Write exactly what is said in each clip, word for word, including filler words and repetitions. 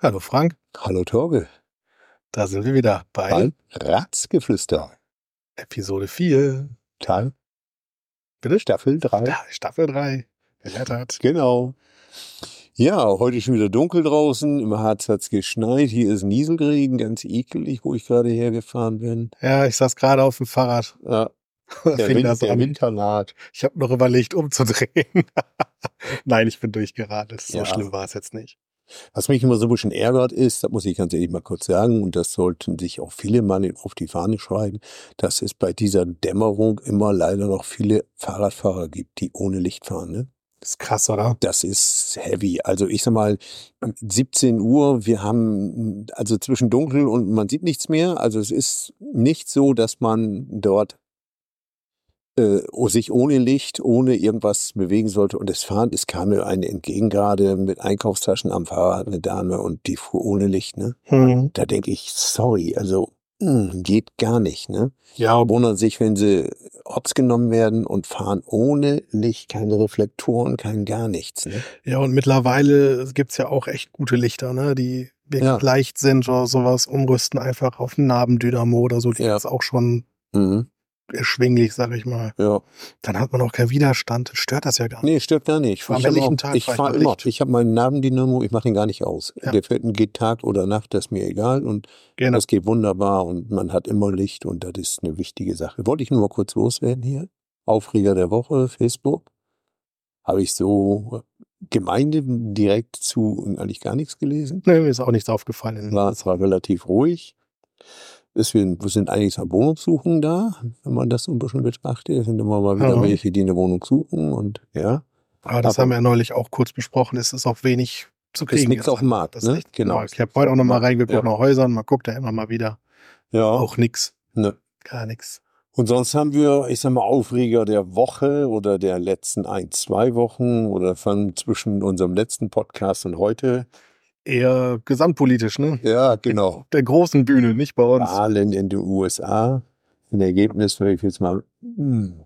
Hallo Frank, Hallo Torge, da sind wir wieder bei beim Ratsgeflüster, Episode vier, Teil bitte? Staffel drei. Ja, Staffel drei, gelettert. Genau. Ja, heute ist schon wieder dunkel draußen, im Harz hat es geschneit, hier ist Nieselregen, ganz ekelig, wo ich gerade hergefahren bin. Ja, ich saß gerade auf dem Fahrrad. Ja, Da der, fing Wind, das der an. Winter naht. Ich habe noch überlegt, umzudrehen. Nein, ich bin durchgeradelt. So Ja. schlimm war es jetzt nicht. Was mich immer so ein bisschen ärgert ist, das muss ich ganz ehrlich mal kurz sagen, und das sollten sich auch viele mal auf die Fahne schreiben, dass es bei dieser Dämmerung immer leider noch viele Fahrradfahrer gibt, die ohne Licht fahren, ne? Das ist krass, oder? Das ist heavy. Also ich sag mal, siebzehn Uhr, wir haben also zwischen dunkel und man sieht nichts mehr. Also es ist nicht so, dass man dort äh, sich ohne Licht, ohne irgendwas bewegen sollte. Und es fahren, es kam mir eine entgegen gerade mit Einkaufstaschen am Fahrrad, eine Dame, und die fuhr ohne Licht, ne? Hm. Da denke ich, sorry, also mh, geht gar nicht, ne? Ja, Wundern sich, wenn sie hops genommen werden und fahren ohne Licht, keine Reflektoren, kein gar nichts, ne? ja, und mittlerweile gibt's ja auch echt gute Lichter, ne, die wirklich Ja. leicht sind oder sowas, umrüsten einfach auf einen Nabendynamo oder so. Die Ja. ist auch schon Mhm. erschwinglich, sag ich mal. Ja. Dann hat man auch keinen Widerstand. Stört das ja gar nicht. Nee, stört gar nicht. Am Ich, hab helllichten auch, Tag ich fahr ich fahre mit immer. Licht. Ich habe meinen Nabendynamo, ich mache ihn gar nicht aus. Ja. Der fährt, geht Tag oder Nacht, das ist mir egal. Und Genau. das geht wunderbar und man hat immer Licht und das ist eine wichtige Sache. Wollte ich nur mal kurz loswerden hier. Aufreger der Woche, Facebook. Habe ich so Gemeinde direkt zu eigentlich gar nichts gelesen. Nee, mir ist auch nichts aufgefallen. War zwar relativ ruhig. Es sind, wir sind eigentlich an Wohnungssuchen da, wenn man das so ein bisschen betrachtet. Es sind immer mal wieder Ja. welche, die eine Wohnung suchen und ja. Aber das Aber- haben wir ja neulich auch kurz besprochen. Es ist auch wenig zu kriegen. Ist nichts jetzt. auf dem Markt, Das ist ne? echt, Genau. genau. Ich habe heute auch noch mal reingeguckt Ja. nach Häusern. Man guckt ja immer mal wieder. Ja. Auch nix. Ne. Gar nix. Und sonst haben wir, ich sag mal, Aufreger der Woche oder der letzten ein, zwei Wochen oder von zwischen unserem letzten Podcast und heute. Eher gesamtpolitisch, ne? Ja, genau. Auf der großen Bühne, nicht bei uns. Wahlen in den U S A. Ein Ergebnis, will ich jetzt mal, hm.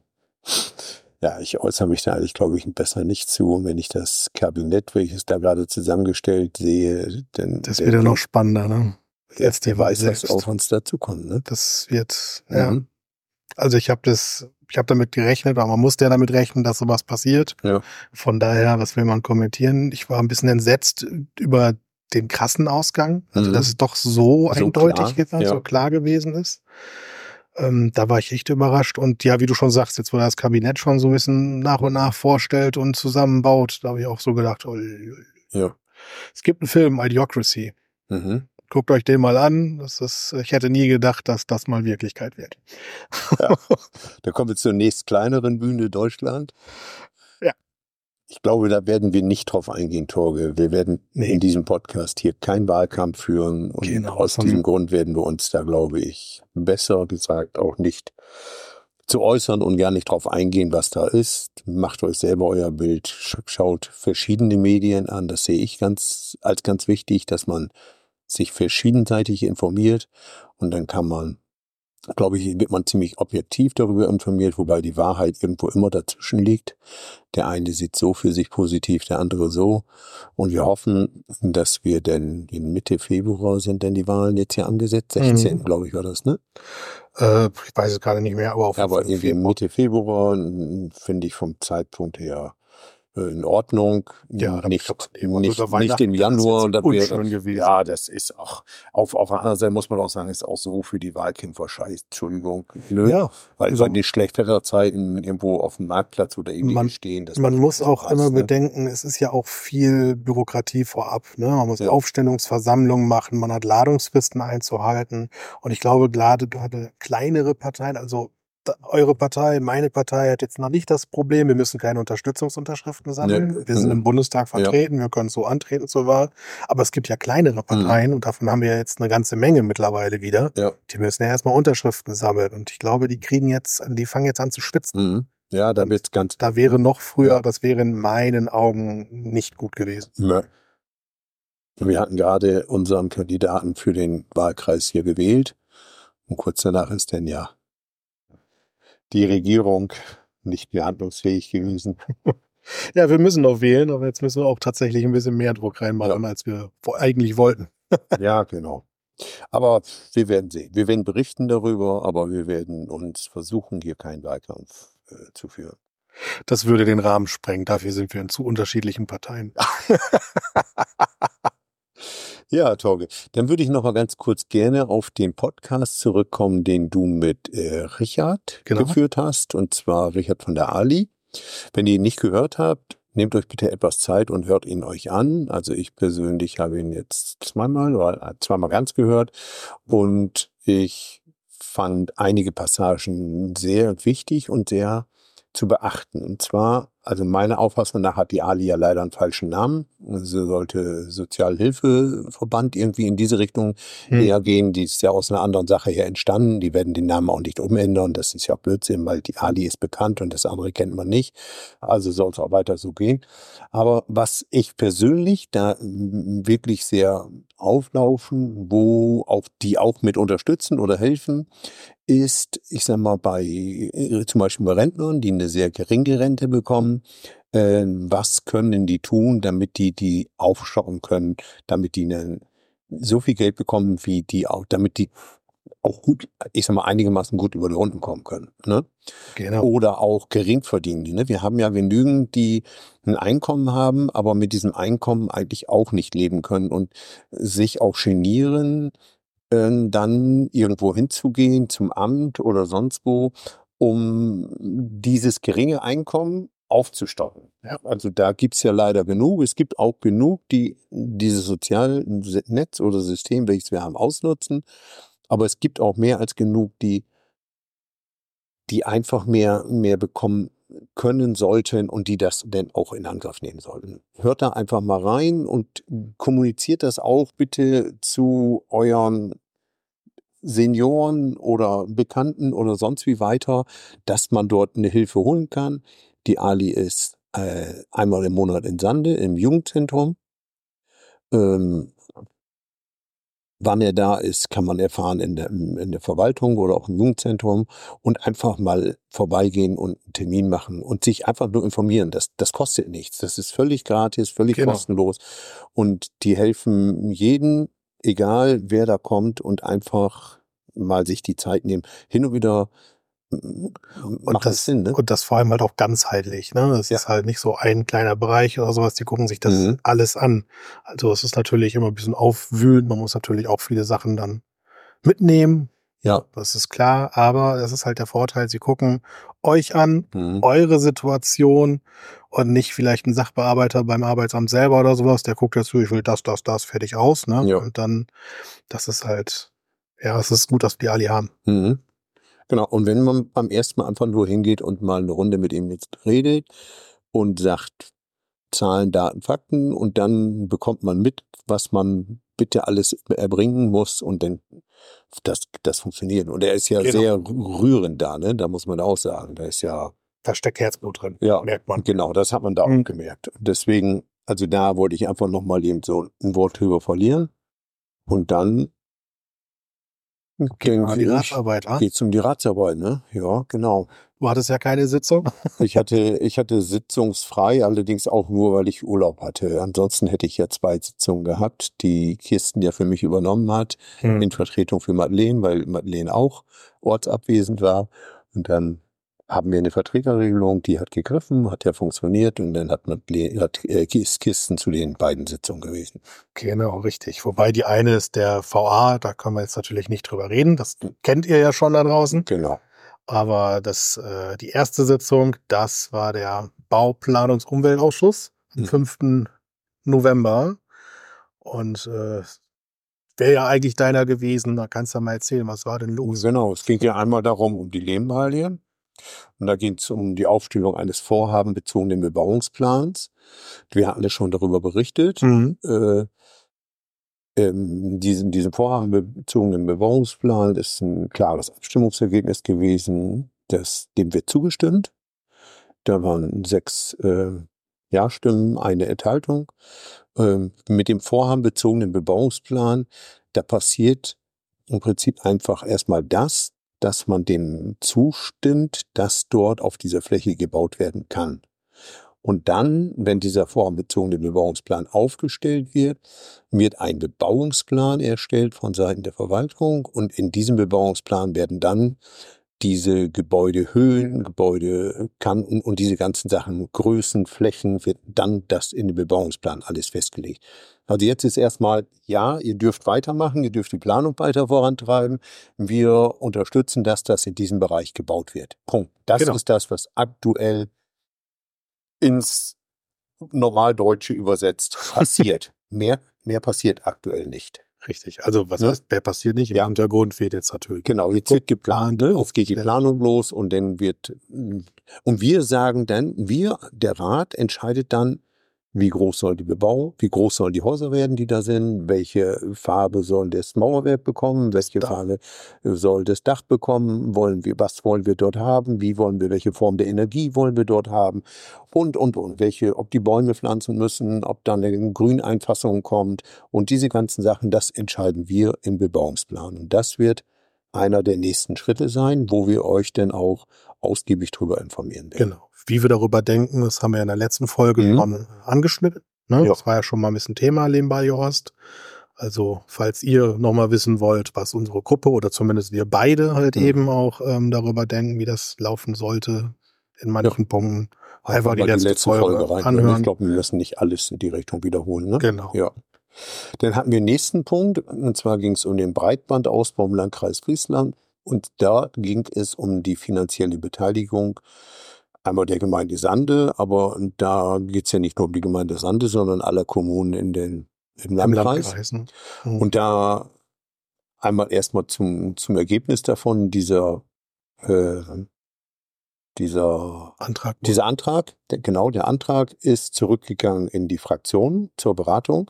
ja, ich äußere mich da eigentlich, glaube ich, besser nicht zu. Und wenn ich das Kabinett, welches da gerade zusammengestellt sehe, dann. Das wird ja noch spannender, ne? Jetzt der weiß, was selbst. auf uns dazukommt, ne? Das wird, ja. Mhm. Also ich habe das, ich habe damit gerechnet, aber man musste ja damit rechnen, dass sowas passiert. Ja. Von daher, was will man kommentieren? Ich war ein bisschen entsetzt über den krassen Ausgang. Also, Mhm. dass es doch so, So eindeutig klar, gewesen, ja. so klar gewesen ist. Ähm, da war ich echt überrascht. Und ja, wie du schon sagst, jetzt wo das Kabinett schon so ein bisschen nach und nach vorstellt und zusammenbaut, da habe ich auch so gedacht, oh, Ja. es gibt einen Film, Idiocracy. Mhm. Guckt euch den mal an. Das ist, ich hätte nie gedacht, dass das mal Wirklichkeit wird. Ja. Da kommen wir zur nächst kleineren Bühne Deutschland. Ja. Ich glaube, da werden wir nicht drauf eingehen, Torge. Wir werden Nee. in diesem Podcast hier keinen Wahlkampf führen. Und Genau, aus das haben diesem wir- Grund werden wir uns da, glaube ich, besser gesagt auch nicht zu äußern und gar nicht drauf eingehen, was da ist. Macht euch selber euer Bild. Sch- Schaut verschiedene Medien an. Das sehe ich ganz als ganz wichtig, dass man sich verschiedenseitig informiert und dann kann man, glaube ich, wird man ziemlich objektiv darüber informiert, wobei die Wahrheit irgendwo immer dazwischen liegt. Der eine sieht so für sich positiv, der andere so. Und wir hoffen, dass wir denn in Mitte Februar sind denn die Wahlen jetzt hier angesetzt. sechzehn, Mhm. glaube ich, war das, ne? Äh, ich weiß es gerade nicht mehr, aber auf Aber jeden irgendwie Fall. Mitte Februar n- finde ich vom Zeitpunkt her äh, in Ordnung. Ja, da- nicht, ich glaub, über nicht, nicht Weihnachten im Januar. ist Da jetzt unschön wäre- gewesen. Ja, das ist auch, auf, auf der anderen Seite muss man auch sagen, ist auch so für die Wahlkämpfer scheiß, Entschuldigung. Nö, Ja, weil also- bei den Schlechtwetterzeiten irgendwo auf dem Marktplatz oder irgendwie Man- stehen. Das man macht muss keinen auch Spaß, immer ne? bedenken, es ist ja auch viel Bürokratie vorab. Ne? Man muss Ja. Aufstellungsversammlungen machen, man hat Ladungsfristen einzuhalten. Und ich glaube, gerade, gerade kleinere Parteien, also da- eure Partei, meine Partei hat jetzt noch nicht das Problem, wir müssen keine Unterstützungsunterschriften sammeln. Nee. Wir sind Mhm. im Bundestag Ja. vertreten, wir können so antreten zur Wahl. Aber es gibt ja kleinere Parteien und davon haben wir jetzt eine ganze Menge mittlerweile wieder. Ja. Die müssen ja erstmal Unterschriften sammeln. Und ich glaube, die kriegen jetzt, die fangen jetzt an zu schwitzen. Mhm. Ja, da Und wird's ganz. Da wäre noch früher, Ja. das wäre in meinen Augen nicht gut gewesen. Nö. Wir hatten gerade unseren Kandidaten für den Wahlkreis hier gewählt. Und kurz danach ist dann ja die Regierung nicht mehr handlungsfähig gewesen. Ja, wir müssen noch wählen, aber jetzt müssen wir auch tatsächlich ein bisschen mehr Druck reinmachen, Ja. als wir vor- eigentlich wollten. Ja, genau. Aber wir werden sehen. Wir werden berichten darüber, aber wir werden uns versuchen, hier keinen Wahlkampf äh, zu führen. Das würde den Rahmen sprengen. Dafür sind wir in zu unterschiedlichen Parteien. Ja, Torge, dann würde ich noch mal ganz kurz gerne auf den Podcast zurückkommen, den du mit äh, Richard Genau. geführt hast, und zwar Richard von der Ali. Wenn ihr ihn nicht gehört habt, nehmt euch bitte etwas Zeit und hört ihn euch an. Also ich persönlich habe ihn jetzt zweimal oder zweimal ganz gehört und ich fand einige Passagen sehr wichtig und sehr zu beachten. Und zwar, also meiner Auffassung nach hat die Ali ja leider einen falschen Namen. Sie sollte Sozialhilfeverband irgendwie in diese Richtung Hm. eher gehen. Die ist ja aus einer anderen Sache her entstanden. Die werden den Namen auch nicht umändern. Das ist ja Blödsinn, weil die Ali ist bekannt und das andere kennt man nicht. Also soll es auch weiter so gehen. Aber was ich persönlich da mm, wirklich sehr auflaufen, wo auch die auch mit unterstützen oder helfen, ist, ich sag mal, bei äh, zum Beispiel bei Rentnern, die eine sehr geringe Rente bekommen, äh, was können die tun, damit die die aufstocken können, damit die ne, so viel Geld bekommen, wie die auch, damit die auch gut, ich sag mal, einigermaßen gut über die Runden kommen können. Ne? Genau. Oder auch Geringverdienende. Ne? Wir haben ja genügend, die ein Einkommen haben, aber mit diesem Einkommen eigentlich auch nicht leben können und sich auch genieren, äh, dann irgendwo hinzugehen, zum Amt oder sonst wo, um dieses geringe Einkommen aufzustocken. Ja, also da gibt's ja leider genug. Es gibt auch genug, die dieses Sozialnetz oder System, welches wir haben, ausnutzen. Aber es gibt auch mehr als genug, die die einfach mehr, mehr bekommen können sollten und die das dann auch in Angriff nehmen sollten. Hört da einfach mal rein und kommuniziert das auch bitte zu euren Senioren oder Bekannten oder sonst wie weiter, dass man dort eine Hilfe holen kann. Die Ali ist äh, einmal im Monat in Sande im Jugendzentrum. Ähm, Wann er da ist, kann man erfahren in der, in der Verwaltung oder auch im Jugendzentrum und einfach mal vorbeigehen und einen Termin machen und sich einfach nur informieren. Das, das kostet nichts. Das ist völlig gratis, völlig Genau. kostenlos. Und die helfen jedem, egal wer da kommt, und einfach mal sich die Zeit nehmen. Hin und wieder mm, Und macht das, es Sinn, ne? und das vor allem halt auch ganzheitlich, ne? Das Ja. ist halt nicht so ein kleiner Bereich oder sowas, die gucken sich das Mhm. alles an. Also es ist natürlich immer ein bisschen aufwühlend, man muss natürlich auch viele Sachen dann mitnehmen, Ja. das ist klar, aber das ist halt der Vorteil, sie gucken euch an, Mhm. eure Situation und nicht vielleicht ein Sachbearbeiter beim Arbeitsamt selber oder sowas, der guckt dazu, ich will das, das, das, fertig aus, ne? Ja. Und dann, das ist halt, ja, es ist gut, dass wir die alle haben. Mhm. Genau, und wenn man beim ersten Mal einfach nur hingeht und mal eine Runde mit ihm jetzt redet und sagt Zahlen, Daten, Fakten, und dann bekommt man mit, was man bitte alles erbringen muss, und dann das, das funktioniert. Und er ist ja Genau. sehr rührend da, ne? Da muss man auch sagen, da ist ja, Da steckt Herzblut drin, ja, merkt man. genau, das hat man da Mhm. auch gemerkt. Deswegen, also da wollte ich einfach nochmal eben so ein Wort drüber verlieren. Und dann Geht mal an die denke ich, Ratsarbeit, wa? geht's um die Ratsarbeit, ne? Ja, genau. Du hattest ja keine Sitzung. Ich hatte, ich hatte sitzungsfrei, allerdings auch nur, weil ich Urlaub hatte. Ansonsten hätte ich ja zwei Sitzungen gehabt, die Kirsten ja für mich übernommen hat, Hm. in Vertretung für Madeleine, weil Madeleine auch ortsabwesend war. Und dann haben wir eine Vertreterregelung, die hat gegriffen, hat ja funktioniert, und dann hat Madeleine, hat, äh, ist Kirsten zu den beiden Sitzungen gewesen. Genau, richtig. Wobei die eine ist der V A, da können wir jetzt natürlich nicht drüber reden. Das kennt ihr ja schon da draußen. Genau. Aber das, äh, die erste Sitzung, das war der Bauplanungsumweltausschuss am Mhm. fünften November. Und äh, wäre ja eigentlich deiner gewesen. Da kannst du mal erzählen, was war denn los? Genau, es ging ja einmal darum, um die Lehmballie. Und da ging es um die Aufstellung eines vorhabenbezogenen Bebauungsplans. Wir hatten ja schon darüber berichtet. Mhm. Äh, ähm, diesen, diesen vorhabenbezogenen Bebauungsplan ist ein klares Abstimmungsergebnis gewesen, das, dem wird zugestimmt. Da waren sechs äh, Ja-Stimmen, eine Enthaltung. Ähm, mit dem vorhabenbezogenen Bebauungsplan, da passiert im Prinzip einfach erstmal das, dass man dem zustimmt, dass dort auf dieser Fläche gebaut werden kann. Und dann, wenn dieser formbezogene Bebauungsplan aufgestellt wird, wird ein Bebauungsplan erstellt von Seiten der Verwaltung und in diesem Bebauungsplan werden dann diese Gebäudehöhen, Gebäudekanten und diese ganzen Sachen, Größen, Flächen, wird dann das in den Bebauungsplan alles festgelegt. Also jetzt ist erstmal, ja, ihr dürft weitermachen, ihr dürft die Planung weiter vorantreiben. Wir unterstützen das, dass in diesem Bereich gebaut wird. Punkt. Das Genau. ist das, was aktuell ins Normaldeutsche übersetzt passiert. mehr, mehr passiert aktuell nicht. Richtig. Also was Ne? heißt, wer passiert nicht? Im Ja. Hintergrund wird jetzt natürlich. Genau, jetzt wird geplant, ne? Jetzt geht die Planung los und dann wird, und wir sagen dann, wir, der Rat entscheidet dann, wie groß soll die Bebauung, wie groß sollen die Häuser werden, die da sind, welche Farbe soll das Mauerwerk bekommen, welche Dach. Farbe soll das Dach bekommen, wollen wir, was wollen wir dort haben, wie wollen wir, welche Form der Energie wollen wir dort haben und, und, und, welche, ob die Bäume pflanzen müssen, ob dann eine Grüneinfassung kommt und diese ganzen Sachen, das entscheiden wir im Bebauungsplan und das wird einer der nächsten Schritte sein, wo wir euch dann auch ausgiebig drüber informieren werden. Genau. Wie wir darüber denken, das haben wir in der letzten Folge Mhm. schon angeschnitten. Ne? Ja. Das war ja schon mal ein bisschen Thema, Lehmbar-Jost. Also, falls ihr nochmal wissen wollt, was unsere Gruppe oder zumindest wir beide halt Mhm. eben auch ähm, darüber denken, wie das laufen sollte in manchen Punkten, einfach die Aber letzte, Folge, reinhören. anhören. Ich glaube, wir müssen nicht alles in die Richtung wiederholen. Ne? Genau. Ja. Dann hatten wir den nächsten Punkt, und zwar ging es um den Breitbandausbau im Landkreis Friesland. Und da ging es um die finanzielle Beteiligung einmal der Gemeinde Sande, aber da geht es ja nicht nur um die Gemeinde Sande, sondern aller Kommunen in den, im Im Landkreis. Landkreis, ne? Mhm. Und da einmal erstmal zum, zum Ergebnis davon, dieser, äh, dieser Antrag. Dieser Antrag, der, genau, der Antrag ist zurückgegangen in die Fraktion zur Beratung.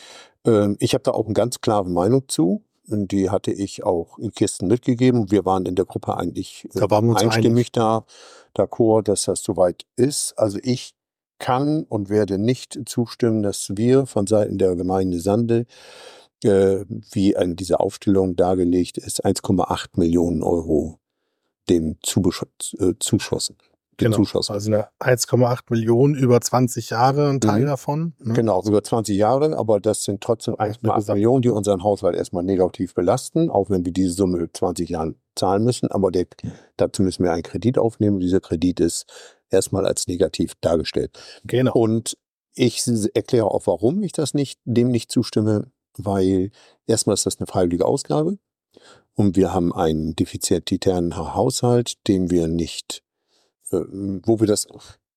Ähm, ich habe da auch eine ganz klare Meinung zu. Und die hatte ich auch in Kirsten mitgegeben. Wir waren in der Gruppe eigentlich äh, Da waren wir uns einstimmig da, d'accord, dass das soweit ist. Also ich kann und werde nicht zustimmen, dass wir von Seiten der Gemeinde Sande, äh, wie in dieser Aufstellung dargelegt ist, eins Komma acht Millionen Euro dem Zubesch- äh, zuschossen. Genau. Zuschuss. Also eine eins Komma acht Millionen über zwanzig Jahre, ein Teil Mhm. davon. Ne? Genau, über zwanzig Jahre, aber das sind trotzdem eins Komma acht Gesamt- Millionen, die unseren Haushalt erstmal negativ belasten, auch wenn wir diese Summe mit zwanzig Jahren zahlen müssen. Aber der, dazu müssen wir einen Kredit aufnehmen. Dieser Kredit ist erstmal als negativ dargestellt. Genau. Und ich s- erkläre auch, warum ich das nicht, dem nicht zustimme, weil erstmal ist das eine freiwillige Ausgabe und wir haben einen defizitären Haushalt, den wir nicht, äh, wo wir das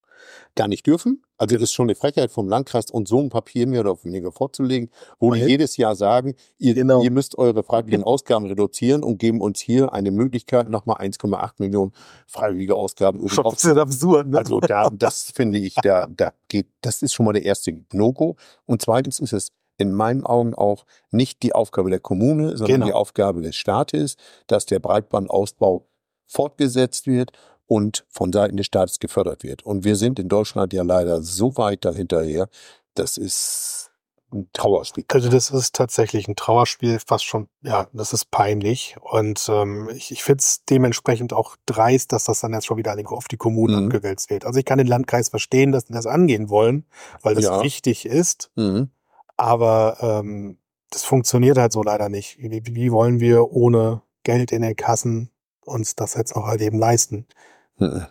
gar nicht dürfen. Also das ist schon eine Frechheit vom Landkreis, uns so ein Papier mehr oder weniger vorzulegen, wo die Weil- jedes Jahr sagen, ihr, Genau. ihr müsst eure freiwilligen Ausgaben reduzieren und geben uns hier eine Möglichkeit, nochmal eins Komma acht Millionen freiwillige Ausgaben Schon ein obendrauf bisschen absurd, ne? also da, das finde ich, da, da geht, das ist schon mal der erste No-Go. Und zweitens ist es in meinen Augen auch nicht die Aufgabe der Kommune, sondern Genau. die Aufgabe des Staates, dass der Breitbandausbau fortgesetzt wird und von Seiten des Staates gefördert wird. Und wir sind in Deutschland ja leider so weit dahinterher, das ist ein Trauerspiel. Also das ist tatsächlich ein Trauerspiel, fast schon, ja, das ist peinlich. Und ähm, ich, ich finde es dementsprechend auch dreist, dass das dann jetzt schon wieder an die- auf die Kommunen Mhm. abgewälzt wird. Also ich kann den Landkreis verstehen, dass die das angehen wollen, weil das Ja. wichtig ist. Mhm. Aber ähm, das funktioniert halt so leider nicht. Wie, wie wollen wir ohne Geld in den Kassen uns das jetzt noch halt eben leisten? Mhm.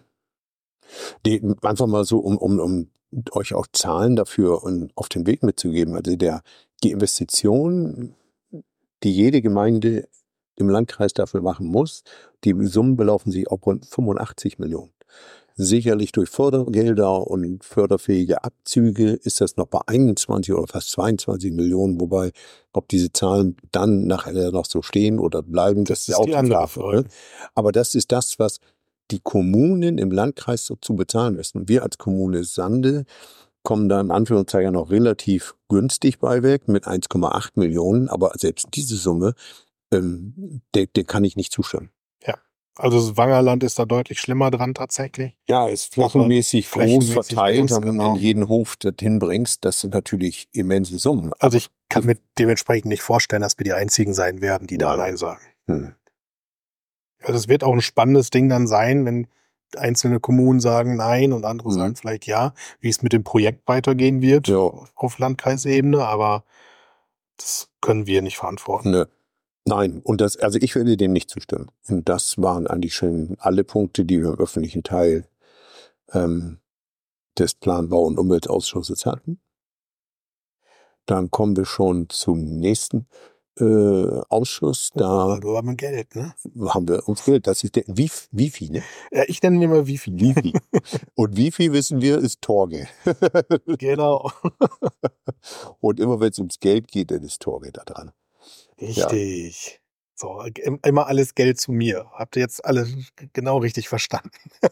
Die, einfach mal so, um, um, um euch auch Zahlen dafür und auf den Weg mitzugeben. Also der, die Investition, die jede Gemeinde im Landkreis dafür machen muss, die Summen belaufen sich auf rund fünfundachtzig Millionen. Sicherlich durch Fördergelder und förderfähige Abzüge ist das noch bei einundzwanzig oder fast zweiundzwanzig Millionen, wobei, ob diese Zahlen dann nachher noch so stehen oder bleiben, das, Das ist ist auch die die andere Frage. Frage. Ne? Aber das ist das, was die Kommunen im Landkreis so zu bezahlen müssen. Wir als Kommune Sande kommen da in Anführungszeichen noch relativ günstig bei weg mit eins Komma acht Millionen, aber selbst diese Summe, ähm, der, der kann ich nicht zustimmen. Also das Wangerland ist da deutlich schlimmer dran tatsächlich. Ja, ist flächenmäßig groß flächenmäßig verteilt, groß, wenn du genau. in jeden Hof dorthin bringst, das sind natürlich immense Summen. Also ich kann mir dementsprechend nicht vorstellen, dass wir die einzigen sein werden, die da Nein. Nein sagen. Hm. Also es wird auch ein spannendes Ding dann sein, wenn einzelne Kommunen sagen nein und andere Mhm. sagen vielleicht ja, wie es mit dem Projekt weitergehen wird Ja. auf Landkreisebene, aber das können wir nicht verantworten. Nö. Nein, und das, also ich würde dem nicht zustimmen. Und das waren eigentlich schon alle Punkte, die wir im öffentlichen Teil ähm, des Planbau- und Umweltausschusses hatten. Dann kommen wir schon zum nächsten äh, Ausschuss. Da Du haben Geld, ne? haben wir uns Geld. Das ist der Wif, Wifi, ne? Ja, ich nenne ihn immer Wifi. Wifi. Und Wifi, wissen wir, ist Torge. Genau. Und immer wenn es ums Geld geht, dann ist Torge da dran. Richtig. So, im- immer alles Geld zu mir. Habt ihr jetzt alle genau richtig verstanden?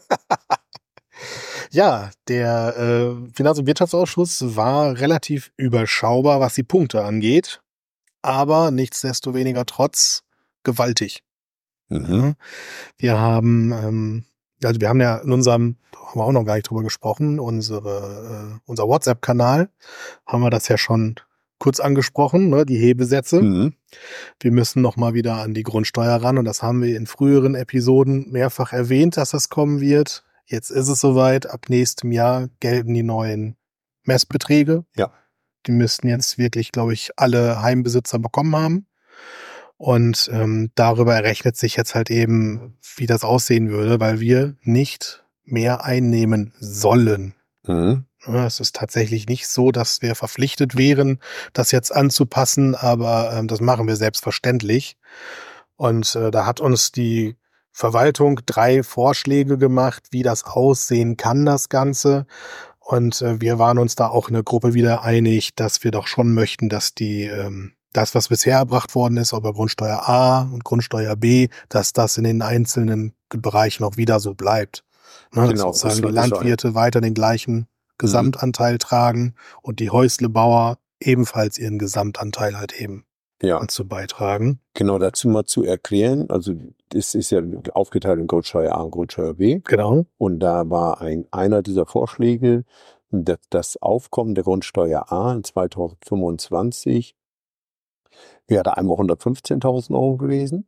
Ja, der äh, Finanz- und Wirtschaftsausschuss war relativ überschaubar, was die Punkte angeht, aber nichtsdestoweniger trotz gewaltig. Mhm. Ja. Wir haben, ähm, also wir haben ja in unserem, da haben wir auch noch gar nicht drüber gesprochen, unsere, äh, unser WhatsApp-Kanal, haben wir das ja schon kurz angesprochen, ne, die Hebesätze. Mhm. Wir müssen noch mal wieder an die Grundsteuer ran und das haben wir in früheren Episoden mehrfach erwähnt, dass das kommen wird. Jetzt ist es soweit. Ab nächstem Jahr gelten die neuen Messbeträge. Ja. Die müssten jetzt wirklich, glaube ich, alle Heimbesitzer bekommen haben. Und ähm, darüber errechnet sich jetzt halt eben, wie das aussehen würde, weil wir nicht mehr einnehmen sollen. Mhm. Ja, es ist tatsächlich nicht so, dass wir verpflichtet wären, das jetzt anzupassen, aber ähm, das machen wir selbstverständlich. Und äh, da hat uns die Verwaltung drei Vorschläge gemacht, wie das aussehen kann, das Ganze. Und äh, wir waren uns da auch in der Gruppe wieder einig, dass wir doch schon möchten, dass die ähm, das, was bisher erbracht worden ist, über Grundsteuer A und Grundsteuer B, dass das in den einzelnen Bereichen auch wieder so bleibt. Ne, dass Genau, sozusagen das die war- das war- Landwirte weiter den gleichen Gesamtanteil tragen und die Häuslebauer ebenfalls ihren Gesamtanteil halt eben Ja, dazu beitragen. genau, dazu mal zu erklären. Also das ist ja aufgeteilt in Grundsteuer A und Grundsteuer B. Genau. Und da war ein, einer dieser Vorschläge, dass das Aufkommen der Grundsteuer A in zweitausendfünfundzwanzig wäre einmal hundertfünfzehntausend Euro gewesen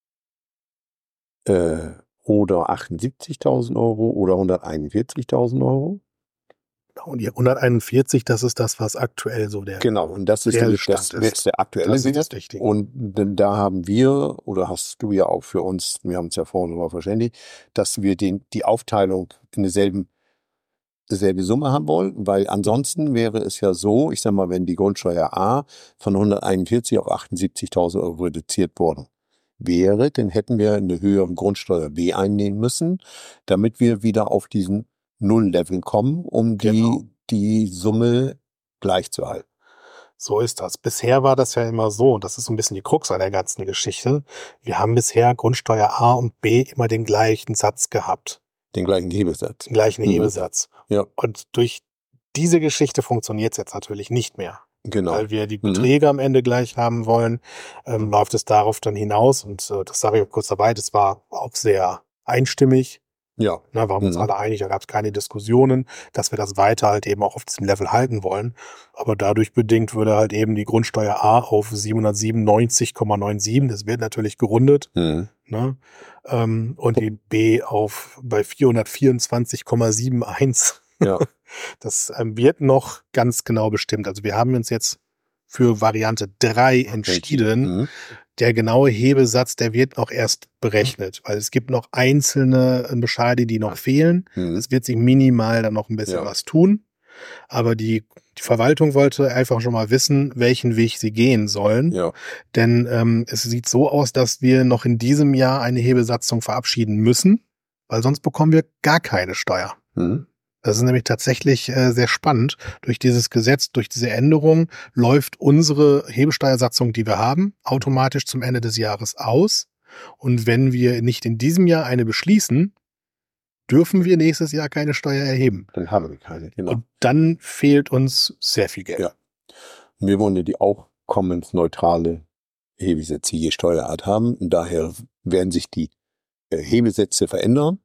äh, oder achtundsiebzigtausend Euro oder hunderteinundvierzigtausend Euro. Und die hunderteinundvierzig, das ist das, was aktuell so der Genau, und das ist Der der, Stand das, ist. ist der aktuelle Das ist Wert. das Wichtige. Und denn da haben wir, oder hast du ja auch für uns, wir haben uns ja vorhin mal verständigt, dass wir den, die Aufteilung in derselben, dieselbe Summe haben wollen, weil ansonsten wäre es ja so, ich sag mal, wenn die Grundsteuer A von hunderteinundvierzig auf achtundsiebzigtausend Euro reduziert worden wäre, dann hätten wir eine höhere Grundsteuer B einnehmen müssen, damit wir wieder auf diesen Null-Level kommen, um die, Genau. die Summe gleich zu halten. So ist das. Bisher war das ja immer so, und das ist so ein bisschen die Krux an der ganzen Geschichte. Wir haben bisher Grundsteuer A und B immer den gleichen Satz gehabt. Den gleichen Hebesatz. Den gleichen Mhm. Hebesatz. Ja, Und durch diese Geschichte funktioniert es jetzt natürlich nicht mehr. genau. Weil wir die Mhm. Beträge am Ende gleich haben wollen, ähm, läuft es darauf dann hinaus. Und äh, das sage ich auch kurz dabei, das war auch sehr einstimmig. Ja, Na, wir haben uns Mhm. alle einig, da gab es keine Diskussionen, dass wir das weiter halt eben auch auf diesem Level halten wollen. Aber dadurch bedingt würde halt eben die Grundsteuer A auf siebenhundertsiebenundneunzig Komma siebenundneunzig, das wird natürlich gerundet, Mhm. ne? Ähm, und die B auf bei vierhundertvierundzwanzig Komma einundsiebzig. ja, Das ähm, wird noch ganz genau bestimmt. Also wir haben uns jetzt für Variante drei entschieden. Mhm. Der genaue Hebesatz, der wird noch erst berechnet, weil es gibt noch einzelne äh, Bescheide, die noch fehlen. Mhm. Es wird sich minimal dann noch ein bisschen Ja. was tun. Aber die, die Verwaltung wollte einfach schon mal wissen, welchen Weg sie gehen sollen. Ja, Denn ähm, es sieht so aus, dass wir noch in diesem Jahr eine Hebesatzung verabschieden müssen, weil sonst bekommen wir gar keine Steuer. Mhm. Das ist nämlich tatsächlich äh, sehr spannend. Durch dieses Gesetz, durch diese Änderung läuft unsere Hebesteuersatzung, die wir haben, automatisch zum Ende des Jahres aus. Und wenn wir nicht in diesem Jahr eine beschließen, dürfen wir nächstes Jahr keine Steuer erheben. dann haben wir keine. Genau. Und dann fehlt uns sehr viel Geld. Ja. Wir wollen ja die aufkommensneutrale Hebesätze je Steuerart haben. Und daher werden sich die äh, Hebesätze verändern.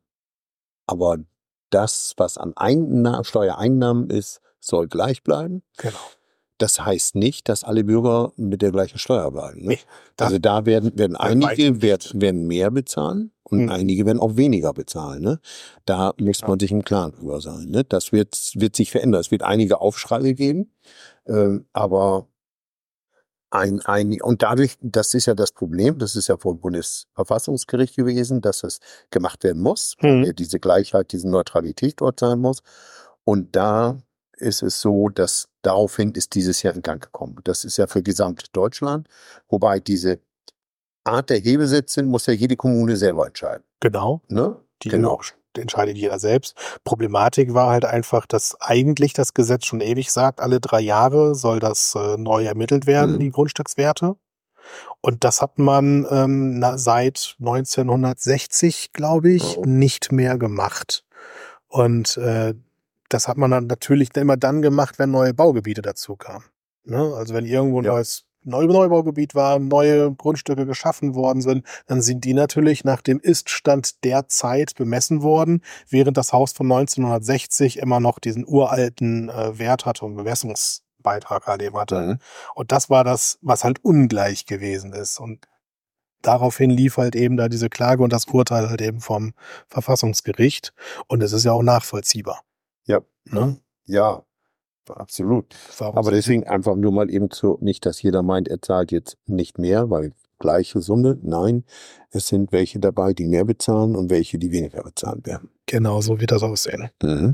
Aber das, was an Einna- Steuereinnahmen ist, soll gleich bleiben. Genau. Das heißt nicht, dass alle Bürger mit der gleichen Steuer bleiben. Ne? Nee, das- Also da werden, werden Bei weitem einige nicht. werden, werden mehr bezahlen und Hm. einige werden auch weniger bezahlen. Ne? Da muss man sich im Klaren drüber sein. Ne? Das wird, wird sich verändern. Es wird einige Aufschreie geben, ähm, aber ein, ein, und dadurch, das ist ja das Problem, das ist ja vom Bundesverfassungsgericht gewesen, dass es gemacht werden muss, Hm. weil diese Gleichheit, diese Neutralität dort sein muss. Und da ist es so, dass daraufhin ist dieses Jahr in Gang gekommen. Das ist ja für Gesamtdeutschland, wobei diese Art der Hebesätze muss ja jede Kommune selber entscheiden. Genau. Ne? Die Genau. entscheidet jeder selbst. Problematik war halt einfach, dass eigentlich das Gesetz schon ewig sagt, alle drei Jahre soll das äh, neu ermittelt werden, Mhm. die Grundstückswerte. Und das hat man ähm, na, seit neunzehnhundertsechzig, glaube ich, Oh. nicht mehr gemacht. Und äh, das hat man dann natürlich immer dann gemacht, wenn neue Baugebiete dazu kamen. Ne? Also wenn irgendwo ein Ja. neues Neu Neubaugebiet war, neue Grundstücke geschaffen worden sind, dann sind die natürlich nach dem Iststand der Zeit bemessen worden, während das Haus von neunzehnhundertsechzig immer noch diesen uralten äh, Wert hatte und Bemessungsbeitrag halt eben hatte. Mhm. Und das war das, was halt ungleich gewesen ist. Und daraufhin lief halt eben da diese Klage und das Urteil halt eben vom Verfassungsgericht. Und es ist ja auch nachvollziehbar. Ja. Ne? Ja, absolut. Warum Aber sind- deswegen einfach nur mal eben so, nicht, dass jeder meint, er zahlt jetzt nicht mehr, weil gleiche Summe. Nein, es sind welche dabei, die mehr bezahlen und welche, die weniger bezahlen werden. Genau, so wird das aussehen. Mhm.